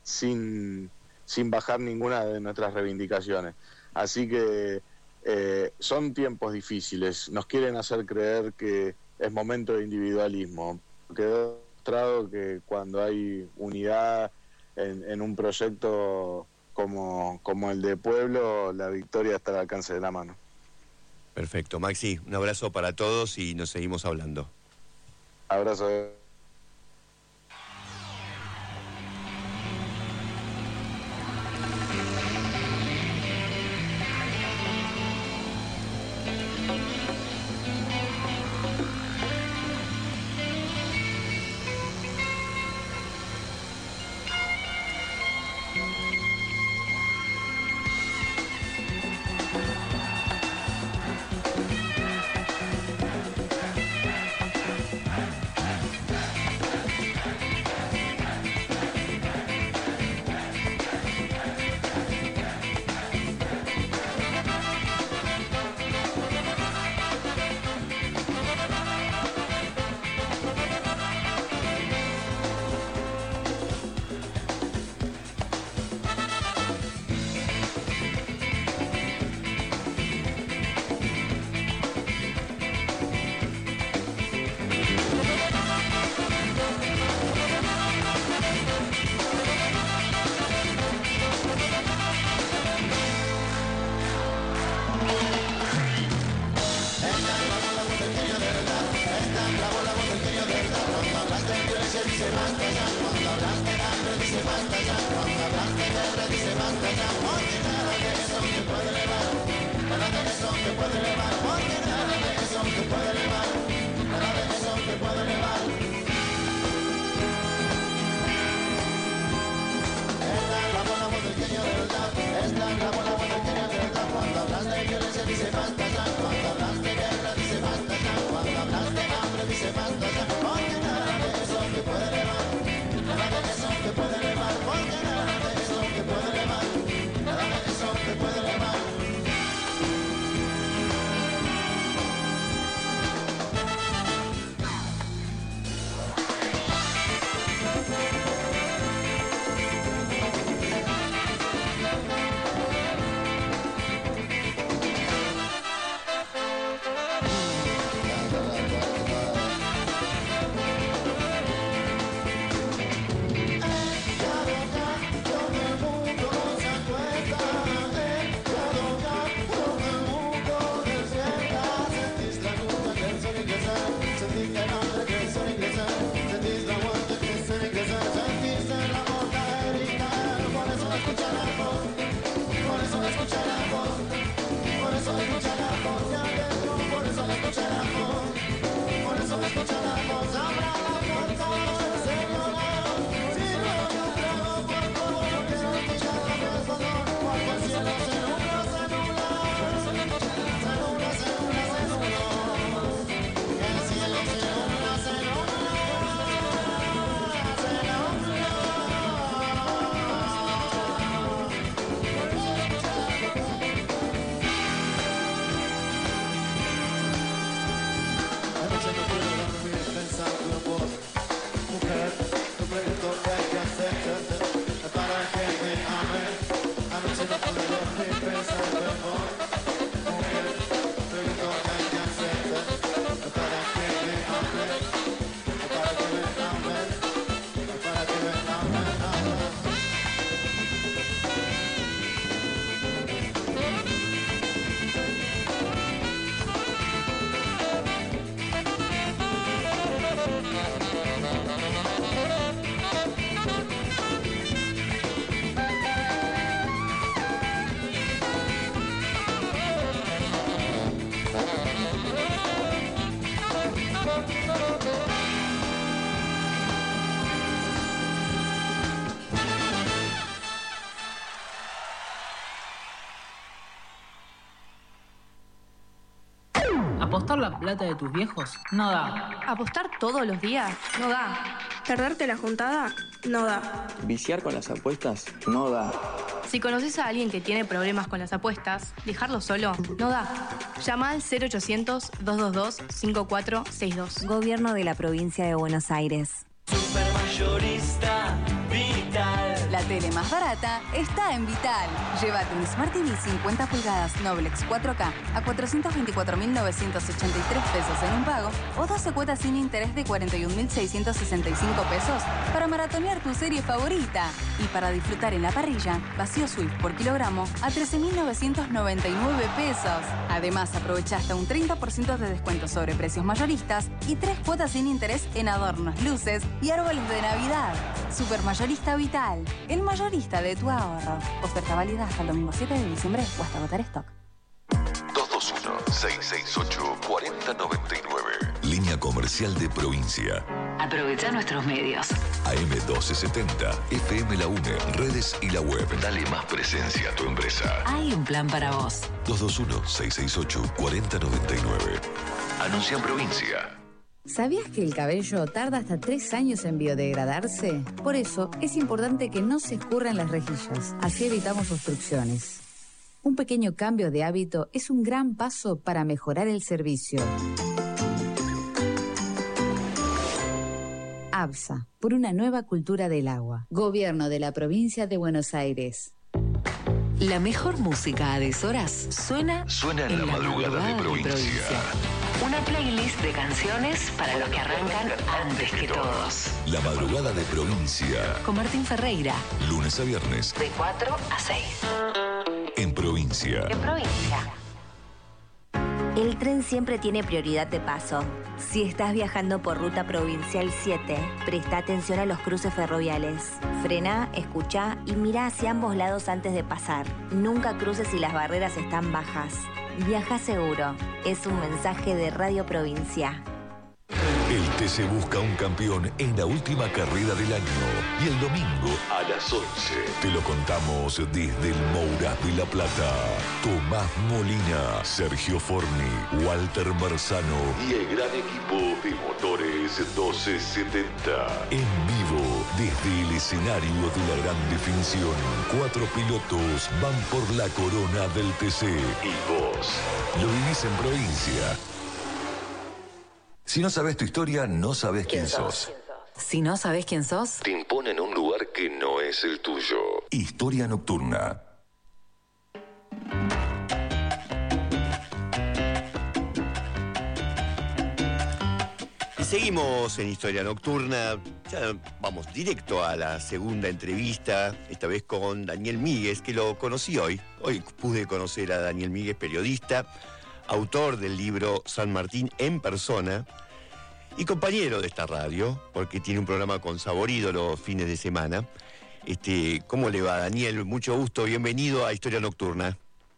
sin, sin bajar ninguna de nuestras reivindicaciones. Así que Eh, son tiempos difíciles, nos quieren hacer creer que es momento de individualismo. Quedó demostrado que cuando hay unidad en, en un proyecto como, como el de Pueblo, la victoria está al alcance de la mano. Perfecto, Maxi, un abrazo para todos y nos seguimos hablando. Abrazo. Para que me ames, anoche no pude dormir. Apostar la plata de tus viejos no da. Apostar todos los días no da. Perderte la juntada no da. Viciar con las apuestas no da. Si conoces a alguien que tiene problemas con las apuestas, dejarlo solo no da. Llama al cero ochocientos, dos dos dos, cinco cuatro seis dos. Gobierno de la Provincia de Buenos Aires. Supermayorista Vital. La tele más barata está en Vital. Llévate un Smart T V cincuenta pulgadas Noblex cuatro K a cuatrocientos veinticuatro mil novecientos ochenta y tres pesos en un pago o doce cuotas sin interés de cuarenta y un mil seiscientos sesenta y cinco pesos para maratonear tu serie favorita. Y para disfrutar en la parrilla, vacío Swift por kilogramo a trece mil novecientos noventa y nueve pesos. Además, aprovecha hasta un treinta por ciento de descuento sobre precios mayoristas y tres cuotas sin interés en adornos, luces y árboles de Navidad. Supermayorista Vital, el mayorista de tu ahorro. Oferta válida hasta el domingo siete de diciembre o hasta agotar stock. dos dos uno, seis seis ocho, cuatro cero nueve nueve. Línea comercial de provincia. Aprovecha nuestros medios. A M doce setenta, F M La UNE, redes y la web. Dale más presencia a tu empresa. Hay un plan para vos. dos dos uno, seis seis ocho, cuatro cero nueve nueve. Anuncia en provincia. ¿Sabías que el cabello tarda hasta tres años en biodegradarse? Por eso es importante que no se escurran las rejillas, así evitamos obstrucciones. Un pequeño cambio de hábito es un gran paso para mejorar el servicio. ABSA, por una nueva cultura del agua. Gobierno de la Provincia de Buenos Aires. La mejor música a deshoras suena, suena en, en la, la madrugada, madrugada de, provincia. de provincia. Una playlist de canciones para los que arrancan antes que todos. La madrugada de provincia. Con Martín Ferreira. Lunes a viernes. De cuatro a seis. En provincia. En provincia. El tren siempre tiene prioridad de paso. Si estás viajando por ruta provincial siete, presta atención a los cruces ferroviales. Frena, escucha y mira hacia ambos lados antes de pasar. Nunca cruces si las barreras están bajas. Viaja seguro. Es un mensaje de Radio Provincia. El T C busca un campeón en la última carrera del año. Y el domingo a las once te lo contamos desde el Mouras de La Plata. Tomás Molina, Sergio Forni, Walter Marzano y el gran equipo de Motores doce setenta. En vivo, desde el escenario de la gran definición, cuatro pilotos van por la corona del T C. Y vos lo vivís en provincia. Si no sabes tu historia, no sabes quién, quién sos. sos. Si no sabes quién sos, te imponen un lugar que no es el tuyo. Historia nocturna. Y seguimos en Historia Nocturna. Ya vamos directo a la segunda entrevista, esta vez con Daniel Míguez, que lo conocí hoy. Hoy pude conocer a Daniel Míguez, periodista, autor del libro San Martín en persona y compañero de esta radio, porque tiene un programa con Saborido los fines de semana. Este, ¿cómo le va, Daniel? Mucho gusto, bienvenido a Historia Nocturna.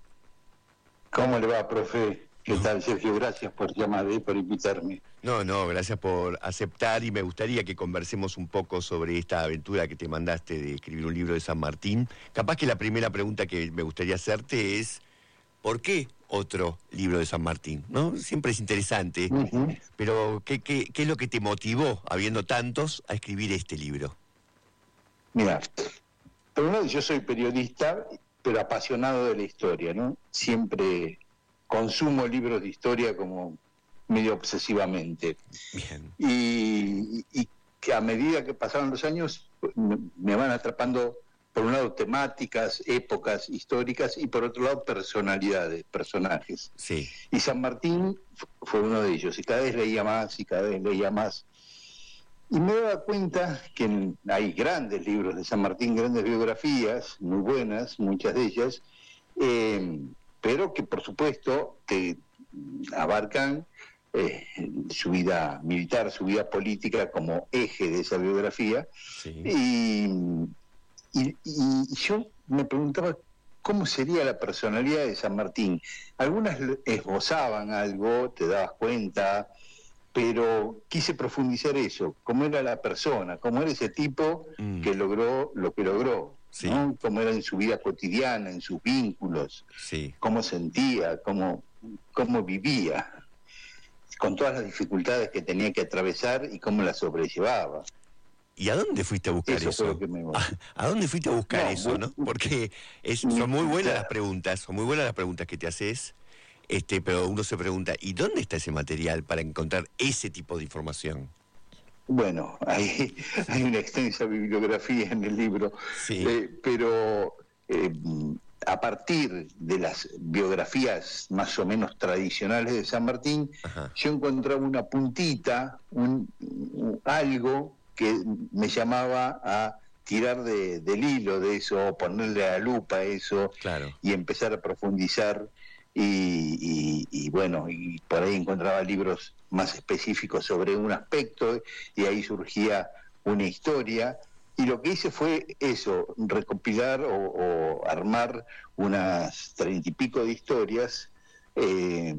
¿Cómo le va, profe? ¿Qué tal, Sergio? Gracias por llamar y por invitarme. No, no, gracias por aceptar y me gustaría que conversemos un poco sobre esta aventura que te mandaste de escribir un libro de San Martín. Capaz que la primera pregunta que me gustaría hacerte es ¿por qué otro libro de San Martín? ¿No? Siempre es interesante, uh-huh. Pero ¿qué, qué, ¿qué es lo que te motivó, habiendo tantos, a escribir este libro? Mira, por un lado yo soy periodista, pero apasionado de la historia, ¿no? Siempre consumo libros de historia como medio obsesivamente. Bien. Y, y que a medida que pasaron los años me, me van atrapando, por un lado, temáticas, épocas históricas y por otro lado, personalidades, personajes. Sí. Y San Martín fue uno de ellos. Y cada vez leía más y cada vez leía más. Y me daba cuenta que hay grandes libros de San Martín, grandes biografías, muy buenas, muchas de ellas, eh, pero que por supuesto te abarcan eh, su vida militar, su vida política como eje de esa biografía. Sí. Y, y, y yo me preguntaba cómo sería la personalidad de San Martín. Algunas esbozaban algo, te dabas cuenta, pero quise profundizar eso, cómo era la persona, cómo era ese tipo mm. que logró lo que logró, sí. ¿no? Cómo era en su vida cotidiana, en sus vínculos, sí. cómo sentía, cómo, cómo vivía. con todas las dificultades que tenía que atravesar y cómo las sobrellevaba. ¿Y a dónde fuiste a buscar eso? Eso fue lo que me... ¿A, ¿A dónde fuiste a buscar No, eso, bu- no? Porque es, son muy buenas las preguntas, son muy buenas las preguntas que te haces, este, pero uno se pregunta, ¿y dónde está ese material para encontrar ese tipo de información? Bueno, hay, hay una extensa bibliografía en el libro, eh, pero eh, a partir de las biografías más o menos tradicionales de San Martín, Ajá. yo encontraba una puntita, un, un, algo que me llamaba a tirar de, del hilo de eso, ponerle a la lupa a eso, claro. y empezar a profundizar. Y, y, y bueno, y por ahí encontraba libros más específicos sobre un aspecto y ahí surgía una historia, y lo que hice fue eso, recopilar o, o armar unas treinta y pico de historias eh,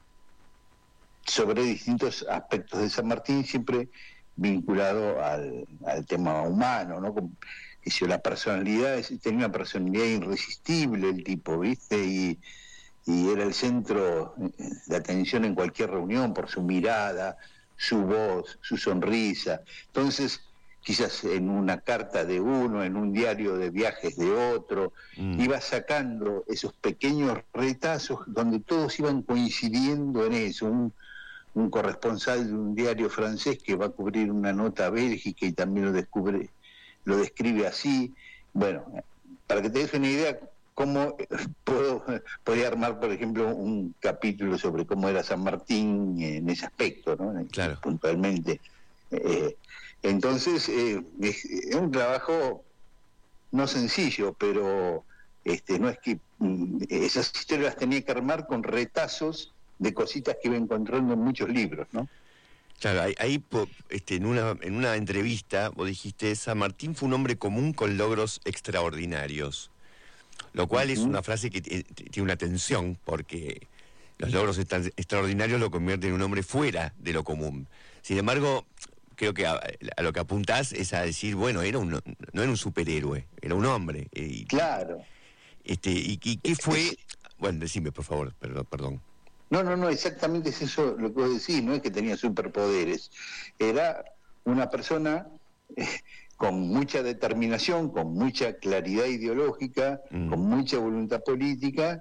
sobre distintos aspectos de San Martín, siempre vinculado al, al tema humano, ¿no? Como, que si la personalidad, tenía una personalidad irresistible el tipo, ¿viste? Y y era el centro de atención en cualquier reunión por su mirada, su voz, su sonrisa. Entonces, quizás en una carta de uno, en un diario de viajes de otro, mm. iba sacando esos pequeños retazos donde todos iban coincidiendo en eso. Un, un corresponsal de un diario francés que va a cubrir una nota a Bélgica y también lo descubre, lo describe así. Bueno, para que te des una idea, cómo puedo, podría armar, por ejemplo, un capítulo sobre cómo era San Martín en ese aspecto, ¿no? Claro. Puntualmente. Eh, entonces, eh, es, es un trabajo no sencillo, pero este, no es que mm, esas historias las tenía que armar con retazos de cositas que iba encontrando en muchos libros, ¿no? Claro, ahí, ahí este, en, una, en una entrevista vos dijiste, San Martín fue un hombre común con logros extraordinarios. Lo cual uh-huh. es una frase que t- t- tiene una tensión, porque los logros extra- extraordinarios lo convierten en un hombre fuera de lo común. Sin embargo, creo que a, a lo que apuntás es a decir, bueno, era un, no era un superhéroe, era un hombre. Y, claro. Este, y, y qué fue... Bueno, decime, por favor, perdón. perdón. No, no, no, exactamente es eso lo que vos decís, no es que tenía superpoderes. Era una persona... Eh, con mucha determinación, con mucha claridad ideológica, mm. con mucha voluntad política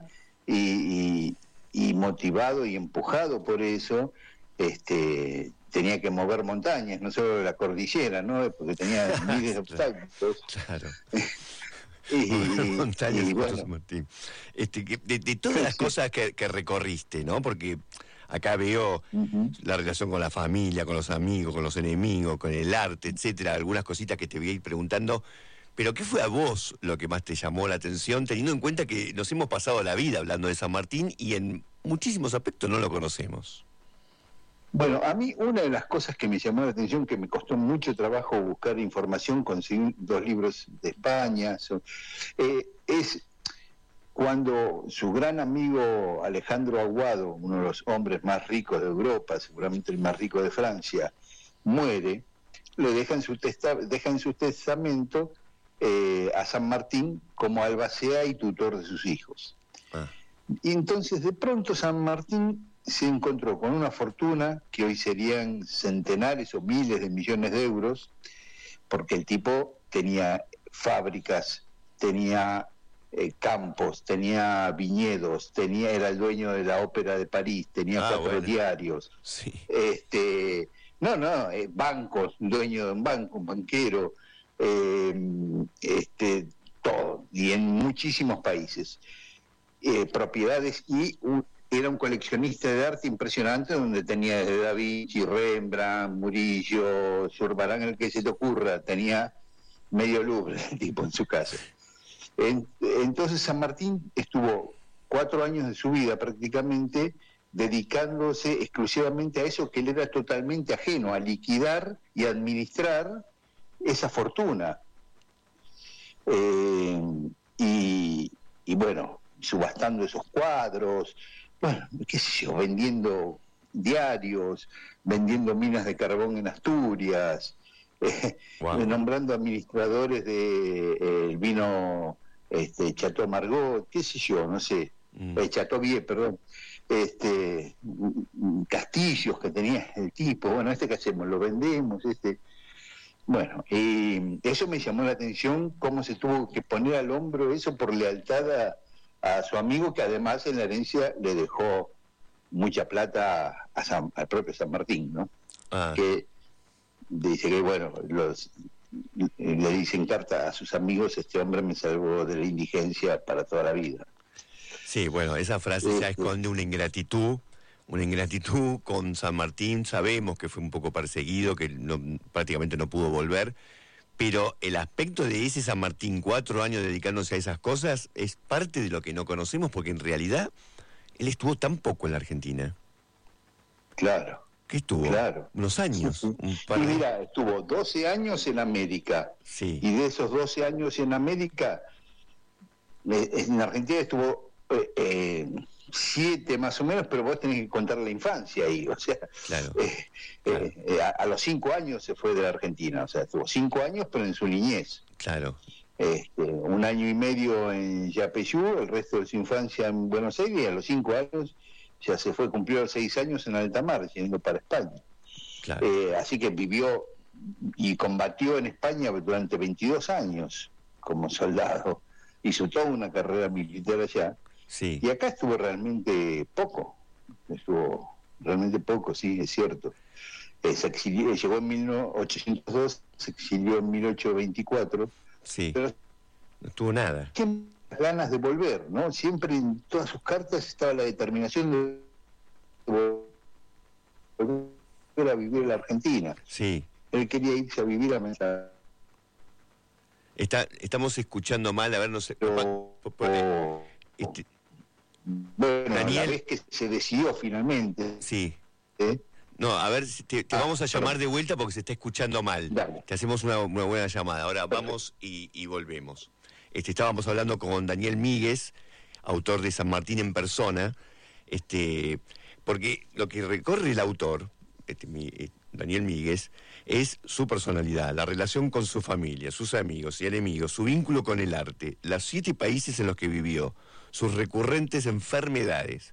y, y, y motivado y empujado por eso, este, tenía que mover montañas, no solo la cordillera, ¿no? Porque tenía miles de obstáculos. Claro. y, y, montañas, y bueno. Martín. Este, de, de todas las cosas que, que recorriste, ¿no? Porque acá veo uh-huh. la relación con la familia, con los amigos, con los enemigos, con el arte, etcétera, algunas cositas que te voy a ir preguntando. Pero ¿qué fue a vos lo que más te llamó la atención, teniendo en cuenta que nos hemos pasado la vida hablando de San Martín y en muchísimos aspectos no lo conocemos? Bueno, a mí una de las cosas que me llamó la atención, que me costó mucho trabajo buscar información, conseguir dos libros de España, so, eh, es... cuando su gran amigo Alejandro Aguado, uno de los hombres más ricos de Europa, seguramente el más rico de Francia, muere, le deja en su, testa, deja en su testamento eh, a San Martín como albacea y tutor de sus hijos. Ah. Y entonces de pronto San Martín se encontró con una fortuna que hoy serían centenares o miles de millones de euros, porque el tipo tenía fábricas, tenía... Eh, campos, tenía viñedos, tenía era el dueño de la Ópera de París, tenía ah, cuatro bueno. diarios, sí. este, no, no, eh, bancos, dueño de un banco, un banquero, eh, este, todo, y en muchísimos países, eh, propiedades, y un, era un coleccionista de arte impresionante, donde tenía desde Da Vinci, Rembrandt, Murillo, Zurbarán, el que se te ocurra, tenía medio Louvre el tipo en su casa. Entonces San Martín estuvo cuatro años de su vida prácticamente dedicándose exclusivamente a eso que él era totalmente ajeno, a liquidar y administrar esa fortuna. Eh, y, y bueno, subastando esos cuadros, bueno, qué sé yo, vendiendo diarios, vendiendo minas de carbón en Asturias, eh, wow. nombrando administradores de eh, el vino... Este, Chateau Margaux, qué sé yo, no sé, mm. eh, Chateaubriand, perdón, este, castillos que tenía el tipo. Bueno, este que hacemos, lo vendemos, este. Bueno, y eso me llamó la atención, cómo se tuvo que poner al hombro eso por lealtad a, a su amigo, que además en la herencia le dejó mucha plata a San, al propio San Martín, ¿no? Ah. Que dice que, bueno, los, le dicen carta a sus amigos, este hombre me salvó de la indigencia para toda la vida. Sí, bueno, esa frase sí, ya esconde una ingratitud, una ingratitud con San Martín. Sabemos que fue un poco perseguido, que no, prácticamente no pudo volver, pero el aspecto de ese San Martín, cuatro años dedicándose a esas cosas, es parte de lo que no conocemos, porque en realidad él estuvo tan poco en la Argentina. Claro. ¿Qué estuvo? Claro. Unos años. Sí, sí. Un par y de... mira, estuvo doce años en América. Sí. Y de esos doce años en América, en Argentina estuvo eh, eh, siete más o menos, pero vos tenés que contar la infancia ahí. O sea, claro. eh, claro. Eh, eh, a, a los cinco años se fue de la Argentina. O sea, estuvo cinco años, pero en su niñez. Claro. Este, un año y medio en Yapeyú, el resto de su infancia en Buenos Aires, y a los cinco años ya se fue, cumplió los seis años en alta mar, yendo para España. Claro. Eh, así que vivió y combatió en España durante veintidós años como soldado. Hizo toda una carrera militar allá. Sí. Y acá estuvo realmente poco. Estuvo realmente poco, sí, es cierto. Eh, se exilió, llegó en mil ochocientos dos, se exilió en mil ochocientos veinticuatro. Sí. Pero no tuvo nada. Qué ganas de volver, ¿no? Siempre en todas sus cartas estaba la determinación de volver a vivir en la Argentina. Sí. Él quería irse a vivir a Mendoza. Está, estamos escuchando mal, a ver, no sé. Pero, oh, este, bueno, Daniel, a la vez que se decidió finalmente. Sí. ¿Eh? No, a ver, te, te ah, vamos a llamar perdón. de vuelta porque se está escuchando mal. Dale. Te hacemos una, una buena llamada. Ahora vamos y, y volvemos. Este, estábamos hablando con Daniel Míguez, autor de San Martín en persona, este, porque lo que recorre el autor, este, mi, eh, Daniel Míguez, es su personalidad, la relación con su familia, sus amigos y enemigos, su vínculo con el arte, los siete países en los que vivió, sus recurrentes enfermedades,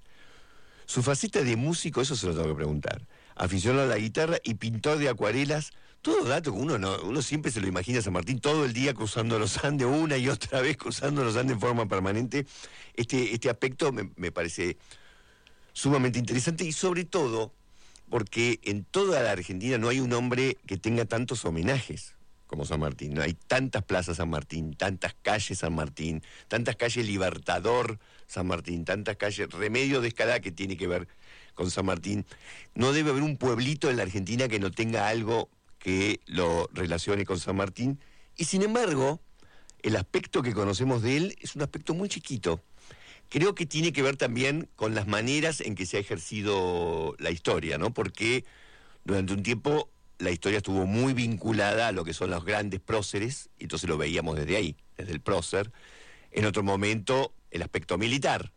su faceta de músico, eso se lo tengo que preguntar, aficionado a la guitarra y pintor de acuarelas. Todo dato que uno no, uno siempre se lo imagina a San Martín todo el día cruzando los Andes, una y otra vez cruzando los Andes en forma permanente. Este, este aspecto me, me parece sumamente interesante y sobre todo porque en toda la Argentina no hay un hombre que tenga tantos homenajes como San Martín. No hay tantas plazas San Martín, tantas calles San Martín, tantas calles Libertador San Martín, tantas calles Remedio de Escalá que tiene que ver con San Martín. No debe haber un pueblito en la Argentina que no tenga algo que lo relacione con San Martín, y sin embargo, el aspecto que conocemos de él es un aspecto muy chiquito. Creo que tiene que ver también con las maneras en que se ha ejercido la historia, ¿no? Porque durante un tiempo la historia estuvo muy vinculada a lo que son los grandes próceres, y entonces lo veíamos desde ahí, desde el prócer. En otro momento, el aspecto militar.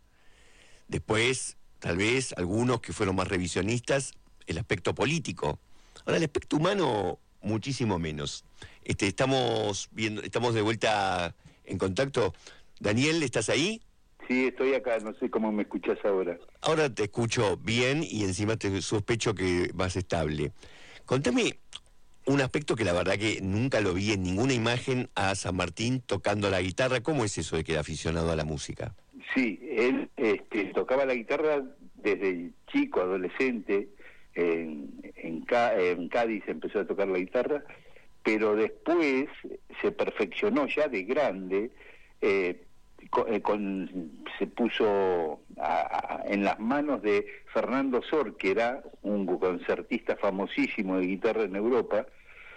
Después, tal vez, algunos que fueron más revisionistas, el aspecto político. Ahora, el aspecto humano, muchísimo menos. Este, estamos viendo, estamos de vuelta en contacto. Daniel, ¿estás ahí? Sí, estoy acá, no sé cómo me escuchás ahora. Ahora te escucho bien y encima te sospecho que vas estable. Contame un aspecto que la verdad que nunca lo vi en ninguna imagen a San Martín tocando la guitarra. ¿Cómo es eso de que era aficionado a la música? Sí, él este, tocaba la guitarra desde chico, adolescente. En, en, en Cádiz empezó a tocar la guitarra, pero después se perfeccionó ya de grande, eh, con, eh, con, se puso a, a, en las manos de Fernando Sor, que era un concertista famosísimo de guitarra en Europa,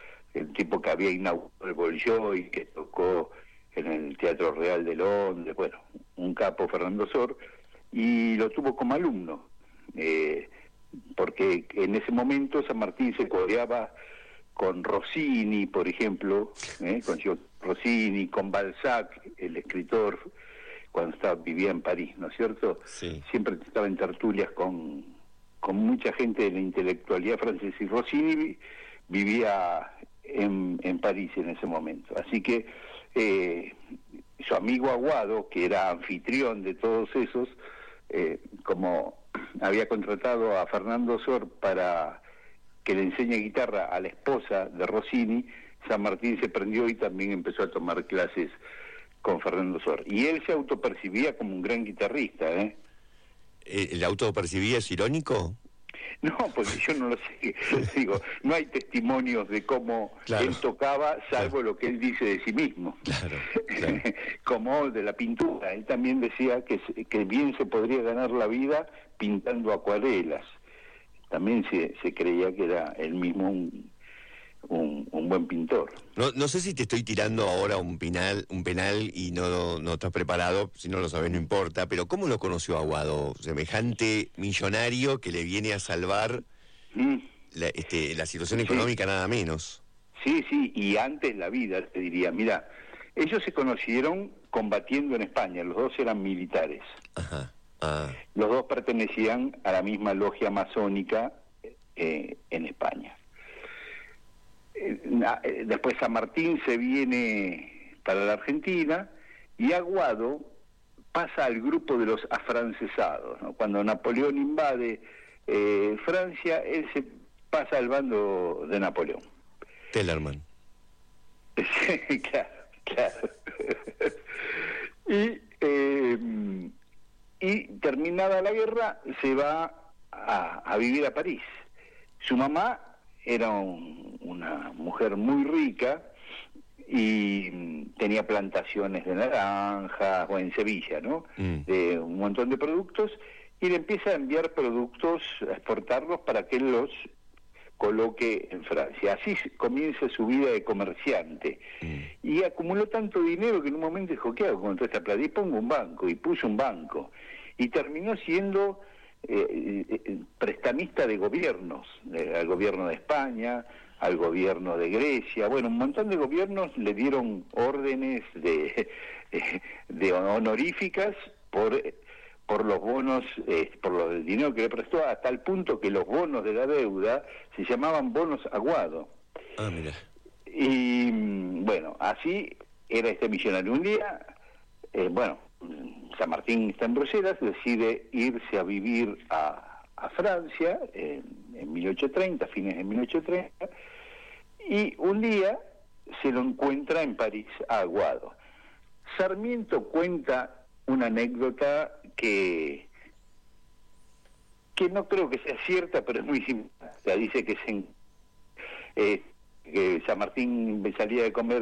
el tipo que había inaugurado el Bolshoi, que tocó en el Teatro Real de Londres, bueno, un capo Fernando Sor, y lo tuvo como alumno. Eh, porque en ese momento San Martín se codeaba con Rossini, por ejemplo, ¿eh? con Rossini, con Balzac, el escritor, cuando estaba, vivía en París, ¿no es cierto? Sí. Siempre estaba en tertulias con, con mucha gente de la intelectualidad francesa, y Rossini vivía en, en París en ese momento. Así que eh, su amigo Aguado, que era anfitrión de todos esos, eh, como había contratado a Fernando Sor para que le enseñe guitarra a la esposa de Rossini, San Martín se prendió y también empezó a tomar clases con Fernando Sor. Y él se autopercibía como un gran guitarrista, ¿eh? ¿El autopercibía es irónico? No, porque yo no lo sé. Digo, no hay testimonios de cómo claro. él tocaba, salvo claro. lo que él dice de sí mismo. Claro, claro. Como de la pintura. Él también decía que, que bien se podría ganar la vida pintando acuarelas. También se, se creía que era él mismo un, un, un buen pintor. No, no sé si te estoy tirando ahora un penal, un penal y no, no, no estás preparado, si no lo sabes no importa, pero ¿cómo lo conoció Aguado? Semejante millonario que le viene a salvar mm. la, este, la situación económica, sí. nada menos. Sí, sí, y antes la vida, te diría. Mira, ellos se conocieron combatiendo en España, los dos eran militares. Ajá. Ah. Los dos pertenecían a la misma logia masónica eh, en España. Eh, después San Martín se viene para la Argentina y Aguado pasa al grupo de los afrancesados, ¿no? Cuando Napoleón invade eh, Francia, él se pasa al bando de Napoleón. Tellerman. Sí, claro, claro. y... Eh, Y terminada la guerra, se va a, a vivir a París. Su mamá era un, una mujer muy rica y tenía plantaciones de naranjas, o en Sevilla, ¿no? Mm. De un montón de productos, y le empieza a enviar productos, a exportarlos para que él los coloque en Francia. Así comienza su vida de comerciante. Mm. Y acumuló tanto dinero que en un momento dijo, ¿qué hago con toda esta plata? Y pongo un banco, y puso un banco. Y terminó siendo eh, eh, prestamista de gobiernos, eh, al gobierno de España, al gobierno de Grecia. Bueno, un montón de gobiernos le dieron órdenes de, de, de honoríficas por... por los bonos, eh, por lo del dinero que le prestó, hasta el punto que los bonos de la deuda se llamaban bonos Aguado. Ah, mira. Y bueno, así era este millonario. Un día, eh, bueno, San Martín está en Bruselas, decide irse a vivir a, a Francia en, en mil ochocientos treinta, fines de mil ochocientos treinta, y un día se lo encuentra en París a Aguado. Sarmiento cuenta una anécdota que que no creo que sea cierta, pero es muy simpática. Dice que, se, eh, que San Martín salía de comer,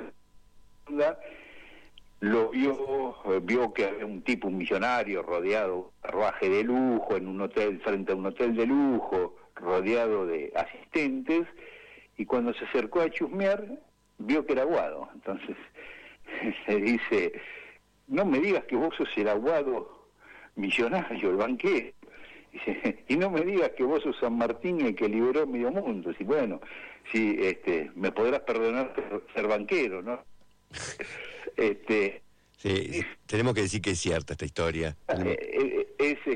lo vio, vio que había un tipo, un millonario, rodeado de carruaje de lujo, en un hotel, frente a un hotel de lujo, rodeado de asistentes, y cuando se acercó a chusmear, vio que era Aguado. Entonces le dice... no me digas que vos sos el Aguado millonario, el banquero. Dice, y no me digas que vos sos San Martín el que liberó medio mundo. Y bueno, si este, me podrás perdonar ser banquero, ¿no? este, sí, tenemos que decir que es cierta esta historia. Eh, eh, es